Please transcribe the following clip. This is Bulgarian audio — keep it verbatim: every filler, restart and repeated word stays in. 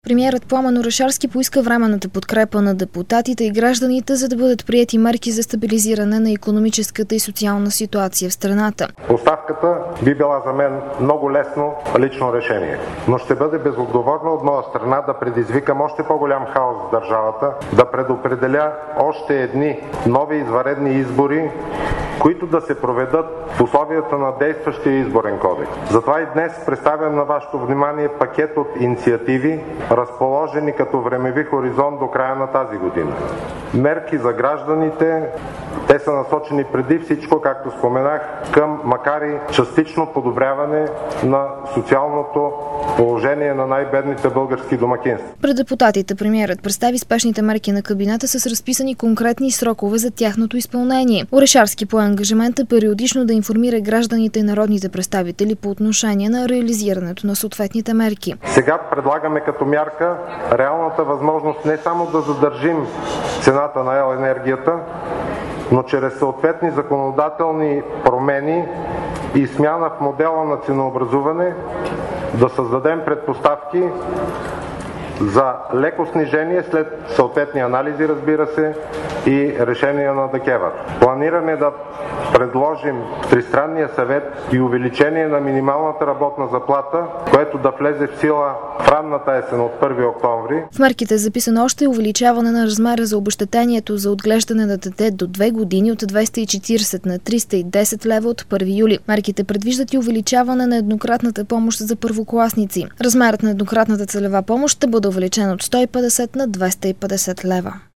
Премиерът Пламен Орешарски поиска временната подкрепа на депутатите и гражданите, за да бъдат приети мерки за стабилизиране на икономическата и социална ситуация в страната. Оставката би била за мен много лесно лично решение, но ще бъде безотговорно от моя страна да предизвикам още по-голям хаос в държавата, да предопределя още едни нови извънредни избори, които да се проведат в условията на действащия изборен кодекс. Затова и днес представям на вашето внимание пакет от инициативи, разположени като времеви хоризонт до края на тази година. Мерки за гражданите, те са насочени преди всичко, както споменах, към макар и частично подобряване на социалното положение на най-бедните български домакинства. Пред депутатите премиерът представи спешните мерки на кабинета с разписани конкретни срокове за тяхното изпълнение. Орешарски пое ангажимента периодично да информира гражданите и народните представители по отношение на реализирането на съответните мерки. Сега предлагаме като мярка реалната възможност не само да задържим цената на ел. енергията, но чрез съответни законодателни промени и смяна в модела на ценообразуване да създадем предпоставки за леко снижение след съответни анализи, разбира се, и решения на ДКЕВР. Планираме да предложим в Тристранния съвет и увеличение на минималната работна заплата, което да влезе в сила в ранната есен от първи октомври. В мерките е записано още увеличаване на размера за обезщетението за отглеждане на дете до две години от двеста и четиридесет на триста и десет лева от първи юли. Мерките предвиждат и увеличаване на еднократната помощ за първокласници. Размерът на еднократната целева помощ ще бъде увеличен от сто и петдесет на двеста и петдесет лева.